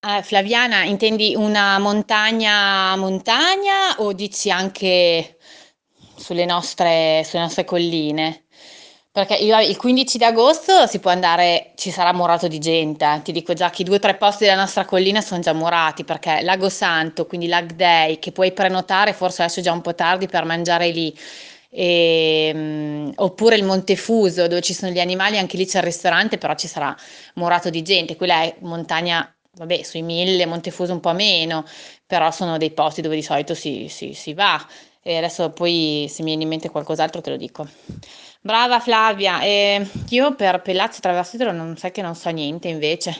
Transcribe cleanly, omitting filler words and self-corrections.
Flaviana, intendi una montagna o dici anche sulle nostre colline? Perché il 15 di agosto si può andare, ci sarà murato di gente. Ti dico già che i 2 o 3 posti della nostra collina sono già murati perché Lago Santo, quindi Lag Day, che puoi prenotare, forse adesso è già un po' tardi per mangiare lì. Oppure il Montefuso dove ci sono gli animali, anche lì c'è il ristorante, però ci sarà murato di gente. Quella è montagna, vabbè, sui 1000, Montefuso un po' meno, però sono dei posti dove di solito si va. E adesso poi se mi viene in mente qualcos'altro te lo dico. Brava Flavia, io per Pellazzo Traversetero non sai che non so niente invece.